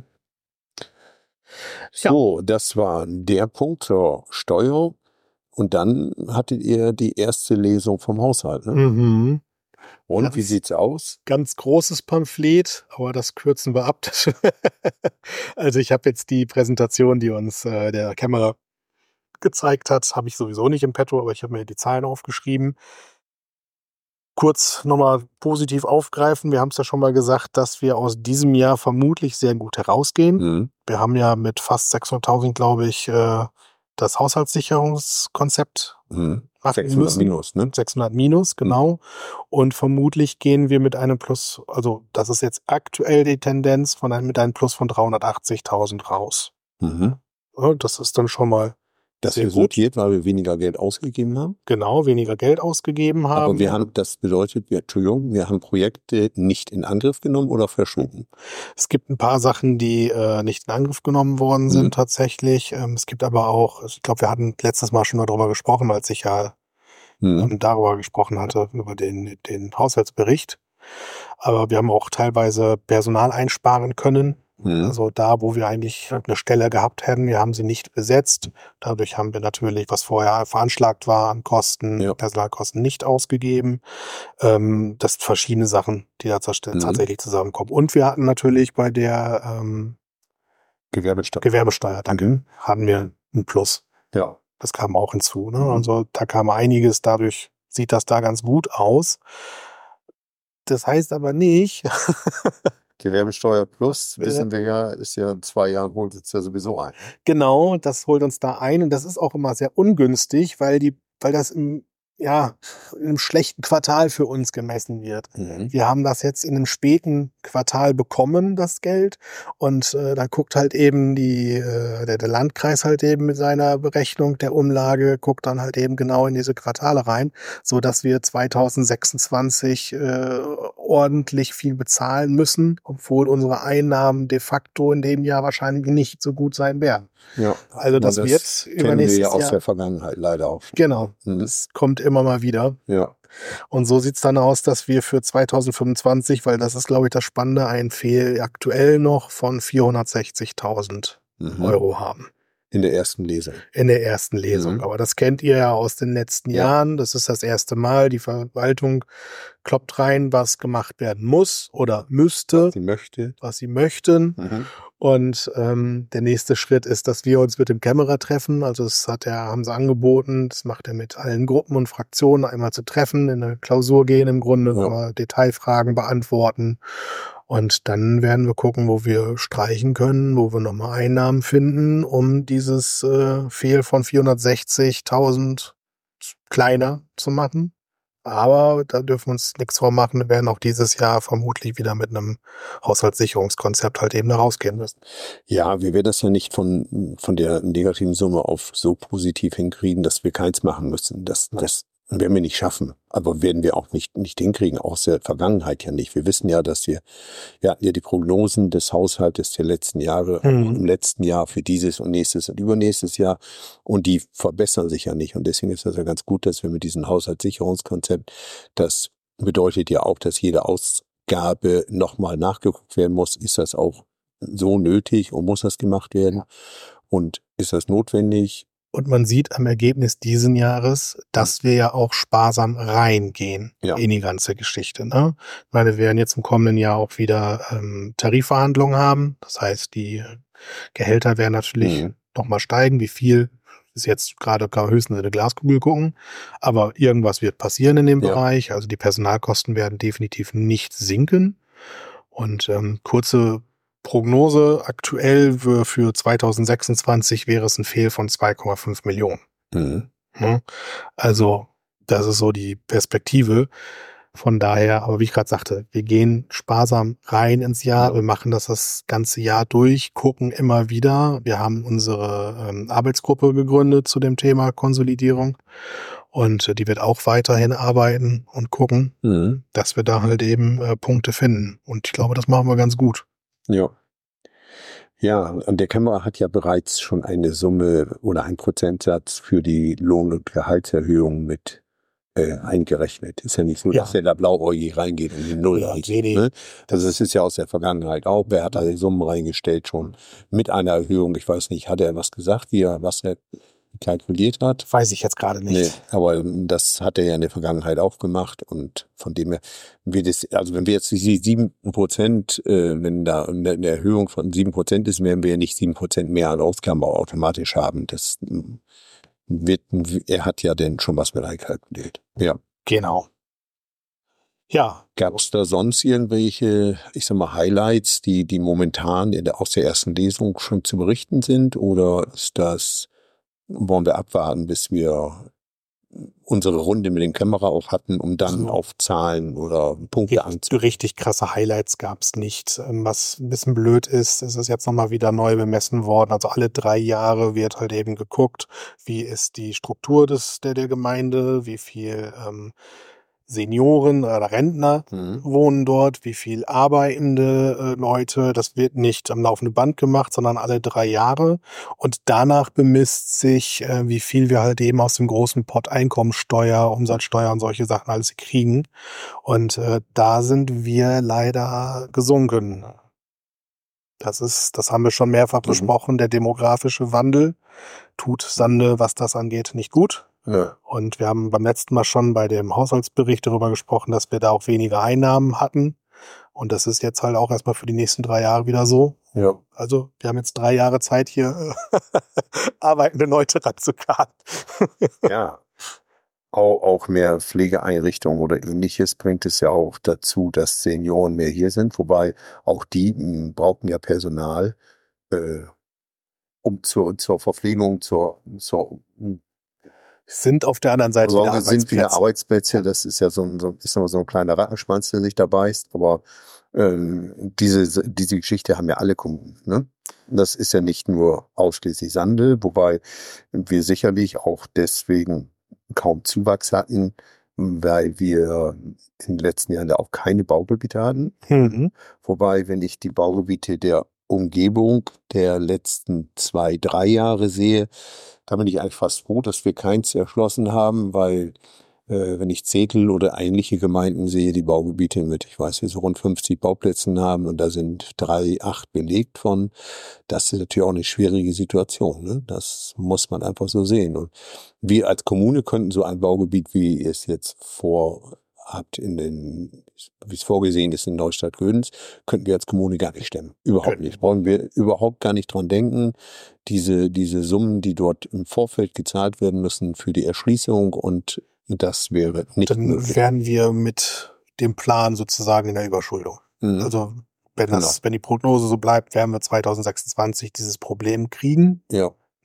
So, das war der Punkt zur Steuer. Und dann hattet ihr die erste Lesung vom Haushalt. Ne? Mhm. Und Ja, wie das- sieht's aus? Ganz großes Pamphlet, aber das kürzen wir ab. Also ich habe jetzt die Präsentation, die uns äh, der Kämmerer gezeigt hat, habe ich sowieso nicht im Petto, aber ich habe mir die Zahlen aufgeschrieben. Kurz nochmal positiv aufgreifen. Wir haben es ja schon mal gesagt, dass wir aus diesem Jahr vermutlich sehr gut herausgehen. Mhm. Wir haben ja mit fast sechshunderttausend, glaube ich, äh, das Haushaltssicherungskonzept Mhm. machen sechshundert müssen. minus, ne? sechshundert minus, genau. Und vermutlich gehen wir mit einem Plus, also das ist jetzt aktuell die Tendenz, von einem, mit einem Plus von dreihundertachtzigtausend raus. Mhm. Ja, das ist dann schon mal Das sehr gut. resultiert, weil wir weniger Geld ausgegeben haben. Genau, weniger Geld ausgegeben haben. Aber wir haben, das bedeutet, wir, Entschuldigung, wir haben Projekte nicht in Angriff genommen oder verschoben. Es gibt ein paar Sachen, die äh, nicht in Angriff genommen worden sind Mhm. tatsächlich. Ähm, es gibt aber auch, ich glaube, wir hatten letztes Mal schon mal darüber gesprochen, als ich ja Mhm. ähm, darüber gesprochen hatte, über den, den Haushaltsbericht. Aber wir haben auch teilweise Personal einsparen können. Mhm. Also da, wo wir eigentlich eine Stelle gehabt hätten, wir haben sie nicht besetzt. Dadurch haben wir natürlich, was vorher veranschlagt war an Kosten, Ja. Personalkosten nicht ausgegeben. Ähm, das sind verschiedene Sachen, die da tats- Mhm. tatsächlich zusammenkommen. Und wir hatten natürlich bei der ähm, Gewerbesteuer. Gewerbesteuer, danke, Mhm. hatten wir ein Plus. Ja. Das kam auch hinzu. Ne? Mhm. Also da kam einiges, dadurch sieht das da ganz gut aus. Das heißt aber nicht, Gewerbesteuer plus, Was will- wissen wir ja, ist ja in zwei Jahren holt es ja sowieso ein. genau, das holt uns da ein und das ist auch immer sehr ungünstig, weil die, weil das im, ja, in einem schlechten Quartal für uns gemessen wird. Mhm. Wir haben das jetzt in einem späten Quartal bekommen, das Geld. Und äh, da guckt halt eben die, äh, der, der Landkreis halt eben mit seiner Berechnung der Umlage, guckt dann halt eben genau in diese Quartale rein, so dass wir zweitausendsechsundzwanzig äh, ordentlich viel bezahlen müssen, obwohl unsere Einnahmen de facto in dem Jahr wahrscheinlich nicht so gut sein werden. Ja. Also das, Aber wird kennen wir übernächstes ja aus Jahr. der Vergangenheit leider auch. Genau, Mhm. das kommt immer mal wieder. Ja. Und so sieht's dann aus, dass wir für zweitausendfünfundzwanzig, weil das ist, glaube ich, das Spannende, ein Fehl aktuell noch von vierhundertsechzigtausend Mhm. Euro haben In der ersten Lesung. in der ersten Lesung. Mhm. Aber das kennt ihr ja aus den letzten Ja. Jahren. Das ist das erste Mal. Die Verwaltung kloppt rein, was gemacht werden muss oder müsste, Sie möchte. was sie möchten. Mhm. Und ähm, der nächste Schritt ist, dass wir uns mit dem Kämmerer treffen. Also das hat er, haben sie angeboten, das macht er mit allen Gruppen und Fraktionen einmal zu treffen, in eine Klausur gehen im Grunde, Ja. aber Detailfragen beantworten. Und dann werden wir gucken, wo wir streichen können, wo wir nochmal Einnahmen finden, um dieses äh, Fehl von vierhundertsechzigtausend kleiner zu machen. Aber da dürfen wir uns nichts vormachen. Wir werden auch dieses Jahr vermutlich wieder mit einem Haushaltssicherungskonzept halt eben da rausgehen müssen. Ja, wir werden das ja nicht von, von der negativen Summe auf so positiv hinkriegen, dass wir keins machen müssen. Das, das werden wir nicht schaffen. Aber werden wir auch nicht, nicht hinkriegen, auch aus der Vergangenheit ja nicht. Wir wissen ja, dass wir, wir hatten ja die Prognosen des Haushaltes der letzten Jahre, Mhm. im letzten Jahr für dieses und nächstes und übernächstes Jahr. Und die verbessern sich ja nicht. Und deswegen ist das ja ganz gut, dass wir mit diesem Haushaltssicherungskonzept, das bedeutet ja auch, dass jede Ausgabe nochmal nachgeguckt werden muss. Ist das auch so nötig und muss das gemacht werden? Und ist das notwendig? Und man sieht am Ergebnis diesen Jahres, dass wir ja auch sparsam reingehen Ja. in die ganze Geschichte. Ne? Weil wir werden jetzt im kommenden Jahr auch wieder ähm, Tarifverhandlungen haben. Das heißt, die Gehälter werden natürlich Mhm. nochmal steigen. Wie viel ist jetzt gerade kann man höchstens in eine Glaskugel gucken. Aber irgendwas wird passieren in dem Ja. Bereich. Also die Personalkosten werden definitiv nicht sinken. Und ähm, kurze Prognose aktuell für, für zwanzig sechsundzwanzig wäre es ein Fehl von zwei Komma fünf Millionen. Mhm. Ne? Also das ist so die Perspektive. Von daher, aber wie ich gerade sagte, wir gehen sparsam rein ins Jahr. Ja. Wir machen das das ganze Jahr durch, gucken immer wieder. Wir haben unsere ähm, Arbeitsgruppe gegründet zu dem Thema Konsolidierung. Und äh, die wird auch weiterhin arbeiten und gucken, Mhm. dass wir da halt eben äh, Punkte finden. Und ich glaube, das machen wir ganz gut. Ja. Ja, und der Kämmerer hat ja bereits schon eine Summe oder einen Prozentsatz für die Lohn- und Gehaltserhöhung mit äh, eingerechnet. Ist ja nicht so, Ja. dass der da blauäugig reingeht und die Null Ja, reingeht. nee, nee. Ne? Also es ist ja aus der Vergangenheit auch. Wer hat da die Summen reingestellt schon mit einer Erhöhung? Ich weiß nicht, hat er was gesagt, wie er, was er kalkuliert hat? Weiß ich jetzt gerade nicht. Nee, aber das hat er ja in der Vergangenheit auch gemacht und von dem her wird es, also wenn wir jetzt die sieben Prozent, äh, wenn da eine, eine Erhöhung von sieben Prozent ist, werden wir ja nicht sieben Prozent mehr an Ausgaben automatisch haben. Das mm, wird, er hat ja denn schon was mit einkalkuliert. Ja. Genau. Ja. Gab es da sonst irgendwelche, ich sag mal, Highlights, die, die momentan in der, aus der ersten Lesung schon zu berichten sind oder ist das, wollen wir abwarten, bis wir unsere Runde mit dem Kämmerer auch hatten, um dann So. auf Zahlen oder Punkte Richtig, anzunehmen? richtig krasse Highlights gab es nicht. Ähm, Was ein bisschen blöd ist, ist es jetzt nochmal wieder neu bemessen worden. Also alle drei Jahre wird halt eben geguckt, wie ist die Struktur des, der, der Gemeinde, wie viel ähm, Senioren oder Rentner Mhm. wohnen dort, wie viel arbeitende äh, Leute. Das wird nicht am laufenden Band gemacht, sondern alle drei Jahre. Und danach bemisst sich, äh, wie viel wir halt eben aus dem großen Pot Einkommensteuer, Umsatzsteuer und solche Sachen alles kriegen. Und äh, da sind wir leider gesunken. Das ist, das haben wir schon mehrfach Mhm. besprochen. Der demografische Wandel tut Sande, was das angeht, nicht gut. Ja. Und wir haben beim letzten Mal schon bei dem Haushaltsbericht darüber gesprochen, dass wir da auch weniger Einnahmen hatten. Und das ist jetzt halt auch erstmal für die nächsten drei Jahre wieder so. Ja. Also wir haben jetzt drei Jahre Zeit, hier arbeitende Leute ranzukarten. Ja. Auch, auch mehr Pflegeeinrichtungen oder ähnliches bringt es ja auch dazu, dass Senioren mehr hier sind, wobei auch die mh, brauchen ja Personal, äh, um zur, zur Verpflegung, zur, zur mh, Sind auf der anderen Seite wieder Sorge sind wieder Arbeitsplätze. Arbeitsplätze. Das ist ja so ein, so, ist immer so ein kleiner Rattenschwanz, der sich da beißt. Aber ähm, diese, diese Geschichte haben ja alle Kommunen. Ne? Das ist ja nicht nur ausschließlich Sandel, wobei wir sicherlich auch deswegen kaum Zuwachs hatten, weil wir in den letzten Jahren ja auch keine Baugebiete hatten. Mhm. Wobei, wenn ich die Baugebiete der Umgebung der letzten zwei, drei Jahre sehe, da bin ich eigentlich fast froh, dass wir keins erschlossen haben, weil äh, wenn ich Zetel oder ähnliche Gemeinden sehe, die Baugebiete mit, ich weiß, wir so rund fünfzig Bauplätzen haben und da sind drei, acht belegt von, das ist natürlich auch eine schwierige Situation. Ne? Das muss man einfach so sehen. Und wir als Kommune könnten so ein Baugebiet, wie ihr es jetzt vorhabt, in den, wie es vorgesehen ist in Neustadt-Gödens, könnten wir als Kommune gar nicht stemmen. Überhaupt Können. nicht. Brauchen wir überhaupt gar nicht dran denken. Diese, diese Summen, die dort im Vorfeld gezahlt werden müssen für die Erschließung und das wäre nicht Dann möglich. wären wir mit dem Plan sozusagen in der Überschuldung. Mhm. Also wenn das, Genau. wenn die Prognose so bleibt, werden wir zwanzig sechsundzwanzig dieses Problem kriegen. Ja.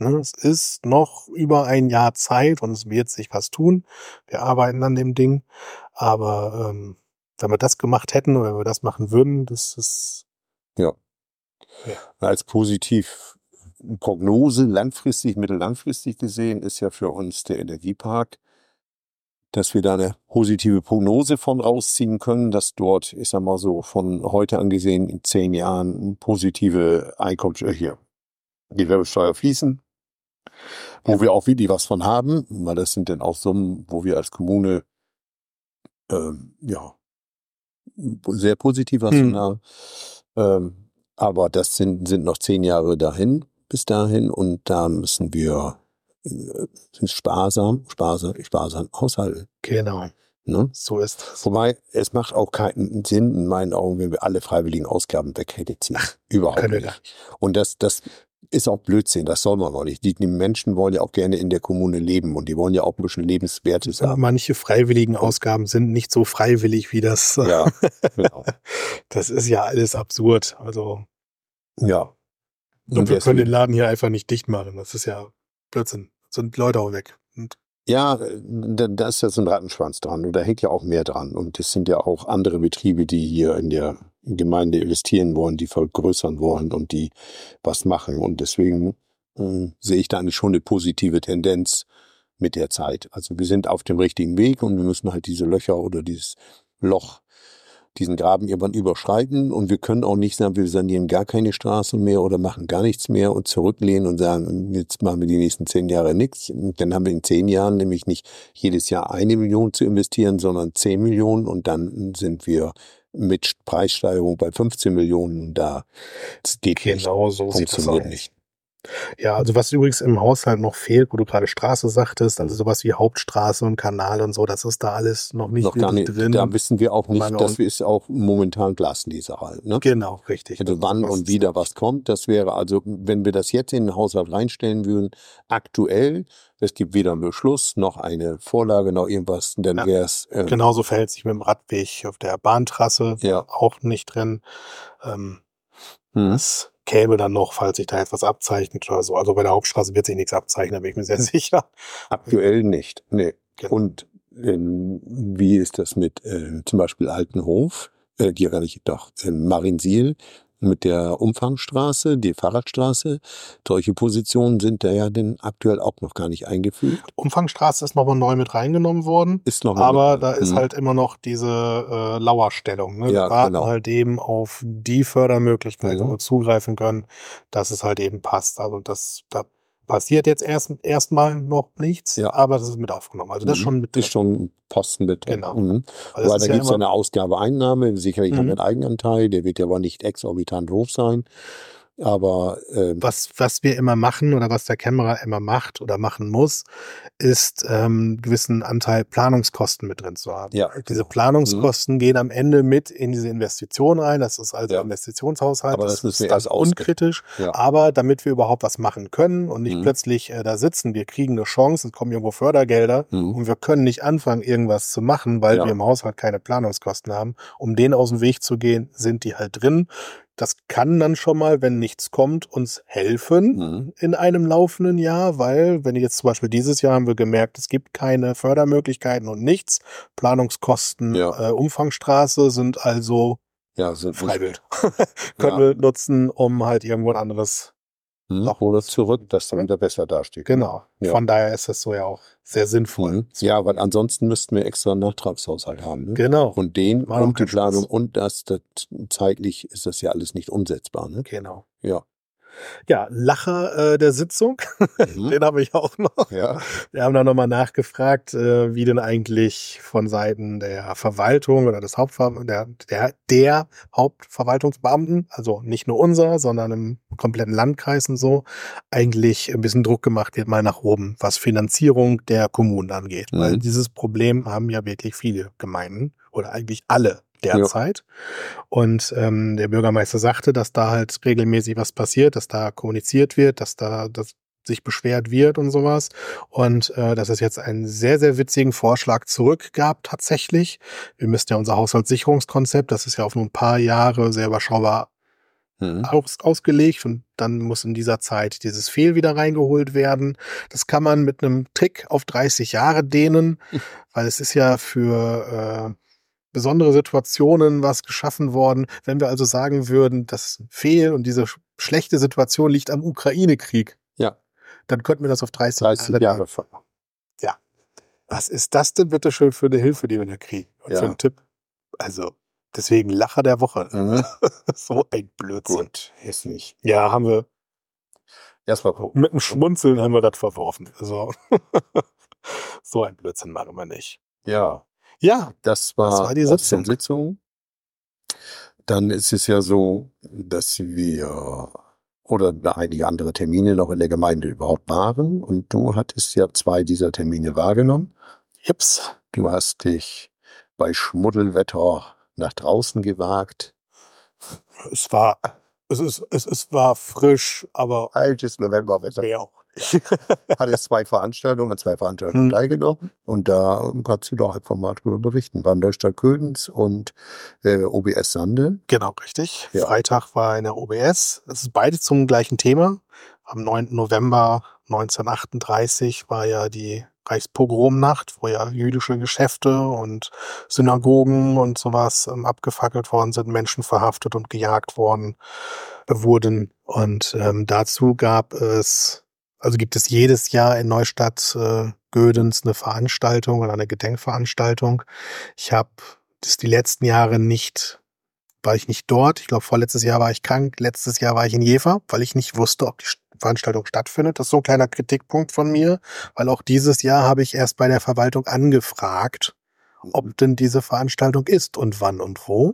Ne? Es ist noch über ein Jahr Zeit und es wird sich was tun. Wir arbeiten an dem Ding. Aber ähm, wenn wir das gemacht hätten oder wenn wir das machen würden, das ist... Ja. Ja. Als positiv Prognose, langfristig, mittellangfristig gesehen, ist ja für uns der Energiepark, dass wir da eine positive Prognose von rausziehen können, dass dort, ich sag mal so, von heute angesehen in zehn Jahren positive Einkommens äh, hier Gewerbesteuer fließen, wo wir auch wirklich was von haben, weil das sind dann auch Summen, wo wir als Kommune ähm, ja sehr positiv was Hm. von haben. Ähm, aber das sind, sind noch zehn Jahre dahin, bis dahin, und da müssen wir äh, sparsam, sparsam, sparsam haushalten. Genau, Ne? so ist es. Wobei, es macht auch keinen Sinn, in meinen Augen, wenn wir alle freiwilligen Ausgaben wegreduzieren. Überhaupt können wir nicht. gar nicht. Und das, das ist auch Blödsinn, das soll man auch nicht. Die, die Menschen wollen ja auch gerne in der Kommune leben und die wollen ja auch ein bisschen Lebenswertes haben. Manche freiwilligen Ausgaben sind nicht so freiwillig wie das. Ja, genau. Das ist ja alles absurd. Also, Ja. und Und wir können den deswegen, Laden hier einfach nicht dicht machen. Das ist ja Blödsinn. Sind Leute auch weg. Und ja, da, da ist ja so ein Rattenschwanz dran und da hängt ja auch mehr dran. Und es sind ja auch andere Betriebe, die hier in der Gemeinde investieren wollen, die vergrößern wollen und die was machen. Und deswegen äh, sehe ich da eigentlich schon eine positive Tendenz mit der Zeit. Also wir sind auf dem richtigen Weg und wir müssen halt diese Löcher oder dieses Loch, diesen Graben irgendwann überschreiten, und wir können auch nicht sagen, wir sanieren gar keine Straße mehr oder machen gar nichts mehr und zurücklehnen und sagen, jetzt machen wir die nächsten zehn Jahre nichts. Dann haben wir in zehn Jahren nämlich nicht jedes Jahr eine Million zu investieren, sondern zehn Millionen, und dann sind wir mit Preissteigerung bei fünfzehn Millionen da. Das geht genau nicht. so sieht das Funktioniert aus. nicht. Ja, also was übrigens im Haushalt noch fehlt, wo du gerade Straße sagtest, also sowas wie Hauptstraße und Kanal und so, das ist da alles noch nicht Noch gar wirklich nicht. drin. Da wissen wir auch Weil nicht, wir das auch- ist auch momentan Glasleserei. Ne? Genau, richtig. Also Das- wann das und ist wie da nicht- was kommt, das wäre also, wenn wir das jetzt in den Haushalt reinstellen würden, aktuell, es gibt weder einen Beschluss, noch eine Vorlage, noch irgendwas, dann Ja. wäre es, äh, Genauso verhält sich mit dem Radweg auf der Bahntrasse ja. auch nicht drin. Ähm, Hm. Das käme dann noch, falls sich da jetzt was abzeichnet oder so. Also bei der Hauptstraße wird sich nichts abzeichnen, da bin ich mir sehr sicher. Aktuell nicht. Nee. Genau. Und ähm, wie ist das mit äh, zum Beispiel Altenhof, äh, die gar nicht, doch, äh, Mariensiel mit der Umfangsstraße, die Fahrradstraße? Solche Positionen sind da ja denn aktuell auch noch gar nicht eingefügt. Umfangsstraße ist nochmal neu mit reingenommen worden. Ist noch mal Aber mit- da ist Hm. halt immer noch diese äh, Lauerstellung. Ne? Ja, Wir warten genau. halt eben auf die Fördermöglichkeiten, Mhm. wo wir zugreifen können, dass es halt eben passt. Also das, da passiert jetzt erst erstmal noch nichts, Ja. aber das ist mit aufgenommen. Also das ist Mhm. schon mit drin. Ist schon ein Posten mit drin. Genau. Mhm. Weil das Weil ist da ja gibt es immer- eine Ausgabe-Einnahme, sicherlich haben Mhm. wir einen Eigenanteil, der wird ja aber nicht exorbitant hoch sein. Aber ähm, Was, was wir immer machen oder was der Kämmerer immer macht oder machen muss, ist ähm, einen gewissen Anteil Planungskosten mit drin zu haben. ja, Diese genau. Planungskosten gehen am Ende mit in diese Investition rein. Das ist also Ja. Investitionshaushalt. Aber das müssen wir ist dann erst ausrechnen. unkritisch. Ja. Aber damit wir überhaupt was machen können und nicht Mhm. plötzlich äh, da sitzen, wir kriegen eine Chance, es kommen irgendwo Fördergelder Mhm. und wir können nicht anfangen, irgendwas zu machen, weil Ja. wir im Haushalt keine Planungskosten haben. Um denen aus dem Weg zu gehen, sind die halt drin. Das kann dann schon mal, wenn nichts kommt, uns helfen Mhm. in einem laufenden Jahr, weil, wenn jetzt zum Beispiel dieses Jahr haben wir gemerkt, es gibt keine Fördermöglichkeiten und nichts. Planungskosten, Ja. äh, Umfangsstraße sind also Ja, sind Freiwild. Können Ja. wir nutzen, um halt irgendwo ein anderes. Mhm. Doch. Oder zurück, dass dann wieder besser dasteht. Genau. Ja. Von daher ist das so ja auch sehr sinnvoll. Mhm. Ja, weil ansonsten müssten wir extra einen Nachtragshaushalt haben. Ne? Genau. Und den Macht auch und die keinen Spaß. Planung und das, das zeitlich ist das ja alles nicht umsetzbar. Ne? Genau. Ja. Ja, Lacher äh, der Sitzung, Mhm. den habe ich auch noch. Ja. Wir haben dann nochmal nachgefragt, äh, wie denn eigentlich von Seiten der Verwaltung oder des Hauptver der, der, der Hauptverwaltungsbeamten, also nicht nur unser, sondern im kompletten Landkreis und so, eigentlich ein bisschen Druck gemacht wird mal nach oben, was Finanzierung der Kommunen angeht. Mhm. Weil dieses Problem haben ja wirklich viele Gemeinden oder eigentlich alle derzeit. Und ähm, der Bürgermeister sagte, dass da halt regelmäßig was passiert, dass da kommuniziert wird, dass da das sich beschwert wird und sowas. Und äh, dass es jetzt einen sehr, sehr witzigen Vorschlag zurück gab tatsächlich. Wir müssten ja unser Haushaltssicherungskonzept, das ist ja auf nur ein paar Jahre sehr überschaubar Mhm. aus, ausgelegt und dann muss in dieser Zeit dieses Fehl wieder reingeholt werden. Das kann man mit einem Trick auf dreißig Jahre dehnen, weil es ist ja für äh, besondere Situationen was geschaffen worden. Wenn wir also sagen würden, das Fehl und diese sch schlechte Situation liegt am Ukraine-Krieg, Ja, dann könnten wir das auf dreißig dreißig Jahre. ver- Ja. Was ist das denn bitte schön für eine Hilfe, die wir da kriegen? Und für Ja. einen Tipp? Also, deswegen Lacher der Woche. Mhm. So ein Blödsinn. Gut, ist nicht. Ja, haben wir Erstmal gucken. mit einem Schmunzeln haben wir das verworfen. Also, so ein Blödsinn machen wir nicht. Ja, Ja, das war, das war die aus der Sitzung. Sitzung. Dann ist es ja so, dass wir oder da einige andere Termine noch in der Gemeinde überhaupt waren. Und du hattest ja zwei dieser Termine wahrgenommen. Jips. Du hast dich bei Schmuddelwetter nach draußen gewagt. Es war, es ist, es, es war frisch, aber Altes Novemberwetter. mehr auch. Hattest zwei Veranstaltungen, an zwei Veranstaltungen Hm. teilgenommen. Und da kannst du doch einfach mal drüber berichten. Waren Neustadt Ködens und äh, O B S Sande. Genau, richtig. Ja. Freitag war in der O B S. Es ist beide zum gleichen Thema. Am neunten November neunzehnhundertachtunddreißig war ja die Reichspogromnacht, wo ja jüdische Geschäfte und Synagogen und sowas ähm, abgefackelt worden sind, Menschen verhaftet und gejagt worden äh, wurden. Und ähm, dazu gab es, also gibt es jedes Jahr in Neustadt äh, Gödens eine Veranstaltung oder eine Gedenkveranstaltung. Ich habe das die letzten Jahre nicht war ich nicht dort. Ich glaube, vorletztes Jahr war ich krank. Letztes Jahr war ich in Jever, weil ich nicht wusste, ob die Veranstaltung stattfindet. Das ist so ein kleiner Kritikpunkt von mir, weil auch dieses Jahr habe ich erst bei der Verwaltung angefragt, ob denn diese Veranstaltung ist und wann und wo.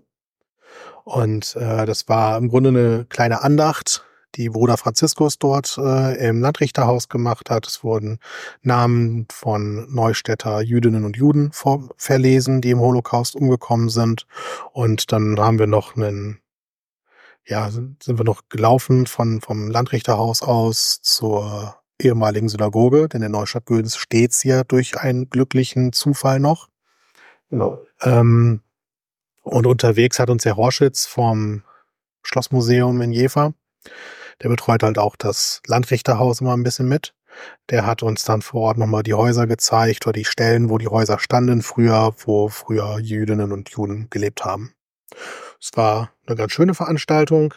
Und äh, das war im Grunde eine kleine Andacht, die Bruder Franziskus dort äh, im Landrichterhaus gemacht hat. Es wurden Namen von Neustädter Jüdinnen und Juden vor, verlesen, die im Holocaust umgekommen sind. Und dann haben wir noch einen, ja, sind, sind wir noch gelaufen von vom Landrichterhaus aus zur ehemaligen Synagoge, denn in Neustadt Gödens steht's ja durch einen glücklichen Zufall noch. Genau. Ähm, und unterwegs hat uns Herr Horschitz vom Schlossmuseum in Jever, der betreut halt auch das Landrichterhaus immer ein bisschen mit. Der hat uns dann vor Ort nochmal die Häuser gezeigt oder die Stellen, wo die Häuser standen früher, wo früher Jüdinnen und Juden gelebt haben. Es war eine ganz schöne Veranstaltung.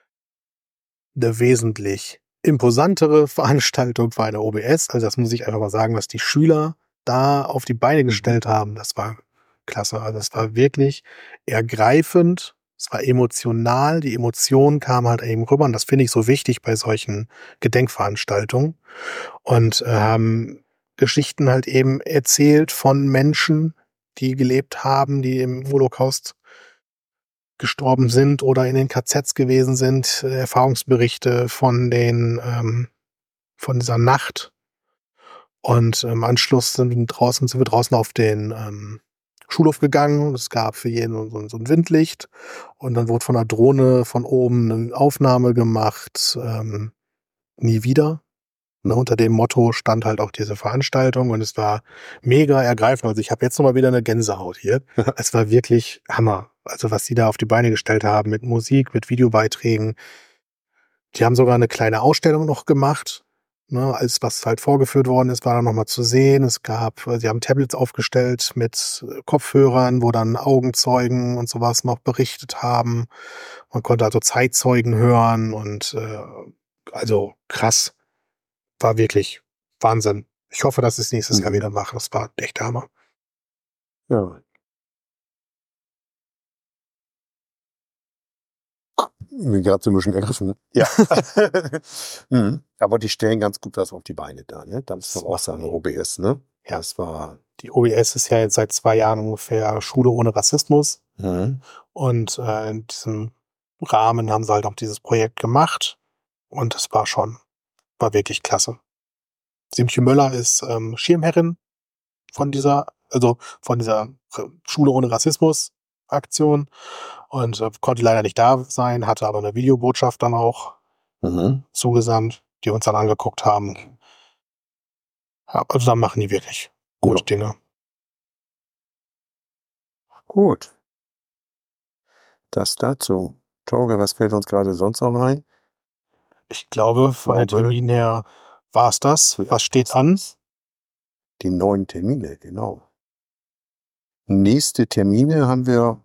Eine wesentlich imposantere Veranstaltung war eine O B S. Also das muss ich einfach mal sagen, was die Schüler da auf die Beine gestellt haben. Das war klasse. Also es war wirklich ergreifend. Es war emotional. Die Emotionen kamen halt eben rüber. Und das finde ich so wichtig bei solchen Gedenkveranstaltungen. Und äh, haben Geschichten halt eben erzählt von Menschen, die gelebt haben, die im Holocaust gestorben sind oder in den K Zs gewesen sind, äh, Erfahrungsberichte von den ähm, von dieser Nacht. Und im Anschluss sind wir draußen, sind wir draußen auf den ähm, Schulhof gegangen und es gab für jeden so, so ein Windlicht und dann wurde von einer Drohne von oben eine Aufnahme gemacht, ähm, nie wieder. Ne, unter dem Motto stand halt auch diese Veranstaltung und es war mega ergreifend. Also ich habe jetzt nochmal wieder eine Gänsehaut hier. Es war wirklich Hammer. Also was die da auf die Beine gestellt haben mit Musik, mit Videobeiträgen. Die haben sogar eine kleine Ausstellung noch gemacht. Ne, alles, was halt vorgeführt worden ist, war dann nochmal zu sehen. Es gab, sie haben Tablets aufgestellt mit Kopfhörern, wo dann Augenzeugen und sowas noch berichtet haben. Man konnte also Zeitzeugen hören und äh, also krass. War wirklich Wahnsinn. Ich hoffe, dass sie es nächstes Mhm. Jahr wieder machen. Das war echt Hammer. Ja. Mir gerade so ein bisschen ergriffen. Ja. mhm. Aber die stellen ganz gut was auf die Beine da, ne? Das ist doch auch so eine O B S, ne? Ja. Das war. Die O B S ist ja jetzt seit zwei Jahren ungefähr Schule ohne Rassismus. Mhm. Und äh, in diesem Rahmen haben sie halt auch dieses Projekt gemacht. Und es war schon, war wirklich klasse. Siemtje Möller ist ähm, Schirmherrin von dieser, also von dieser Schule ohne Rassismus Aktion und äh, konnte leider nicht da sein, hatte aber eine Videobotschaft dann auch Mhm. zugesandt, die uns dann angeguckt haben. Ja, also dann machen die wirklich gute Ja. Dinge. Gut. Das dazu. Torge, was fällt uns gerade sonst noch ein? Ich glaube, von den Glaube- Terminen her war es das. Was steht an? Die neuen Termine, genau. Nächste Termine haben wir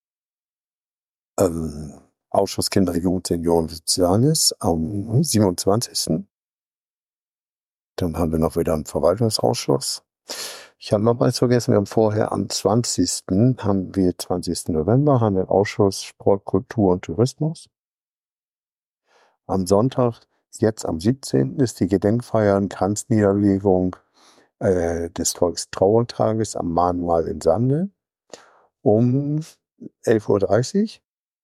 ähm, Ausschuss Kinder, Jugend, Senioren, Soziales am siebenundzwanzigsten Dann haben wir noch wieder einen Verwaltungsausschuss. Ich habe noch was vergessen, wir haben vorher am zwanzigsten haben wir zwanzigsten November, haben wir Ausschuss Sport, Kultur und Tourismus. Am Sonntag, jetzt am siebzehnten ist die Gedenkfeier und Kranzniederlegung äh, des Volkstrauertages am Mahnmal in Sande um elf Uhr dreißig.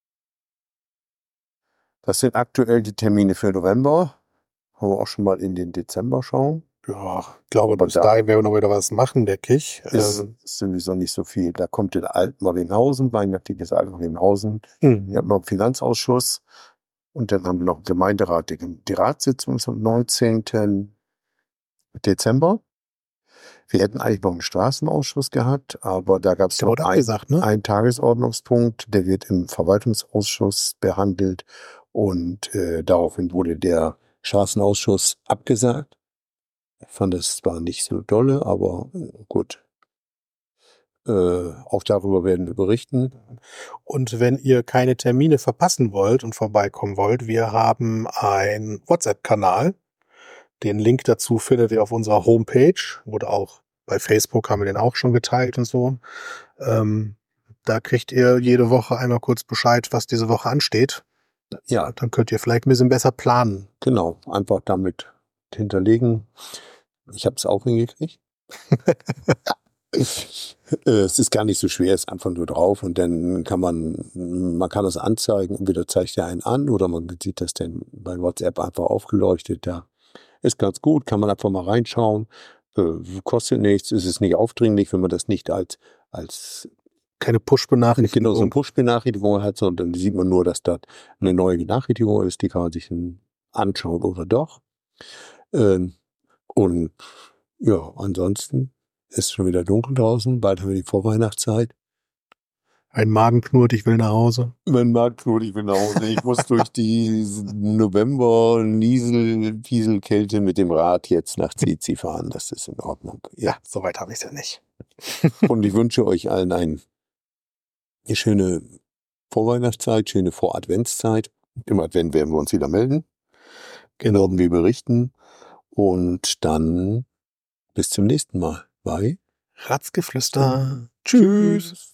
Das sind aktuell die Termine für November. Wollen wir auch schon mal in den Dezember schauen. Ja, ich glaube, Aber bis da- dahin werden wir noch wieder was machen, denke ich. Ist Ähm, sowieso nicht so viel. Da kommt in Altmarlinghausen, weihnachtliches Altmarlinghausen. hm. Wir haben noch einen Finanzausschuss. Und dann haben wir noch einen Gemeinderat. Die, die Ratssitzung ist am neunzehnten Dezember. Wir hätten eigentlich noch einen Straßenausschuss gehabt, aber da gab es Der noch wurde ein, abgesagt, ne? einen Tagesordnungspunkt, der wird im Verwaltungsausschuss behandelt und äh, daraufhin wurde der Straßenausschuss abgesagt. Ich fand es zwar nicht so dolle, aber äh, gut. Äh, auch darüber werden wir berichten. Und wenn ihr keine Termine verpassen wollt und vorbeikommen wollt, wir haben einen WhatsApp-Kanal. Den Link dazu findet ihr auf unserer Homepage oder auch bei Facebook haben wir den auch schon geteilt und so. Ähm, da kriegt ihr jede Woche einmal kurz Bescheid, was diese Woche ansteht. Ja, Dann könnt ihr vielleicht ein bisschen besser planen. genau. Einfach damit hinterlegen. Ich habe es auch hingekriegt. Äh, Es ist gar nicht so schwer, es ist einfach nur drauf und dann kann man, man kann das anzeigen, entweder zeigt er einen an oder man sieht das dann bei WhatsApp einfach aufgeleuchtet. Da ist ganz gut, kann man einfach mal reinschauen. Äh, kostet nichts, ist es nicht aufdringlich, wenn man das nicht als, als Keine Push-Benachrichtigung. genau so eine Push-Benachrichtigung hat, sondern dann sieht man nur, dass da eine neue Benachrichtigung ist, die kann man sich dann anschauen oder doch. Ähm, und ja, ansonsten ist schon wieder dunkel draußen, bald haben wir die Vorweihnachtszeit. Ein Magen knurrt, ich will nach Hause. Mein Magen knurrt, ich bin nach Hause. Ich muss durch die November-Niesel-Pieselkälte mit dem Rad jetzt nach Zizi fahren. Das ist in Ordnung. Ja. Ja, soweit habe ich es ja nicht. Und ich wünsche euch allen ein, eine schöne Vorweihnachtszeit, schöne Voradventszeit. Im Advent werden wir uns wieder melden. Genau. Werden wir berichten. Und dann bis zum nächsten Mal bei Ratzgeflüster. Tschüss.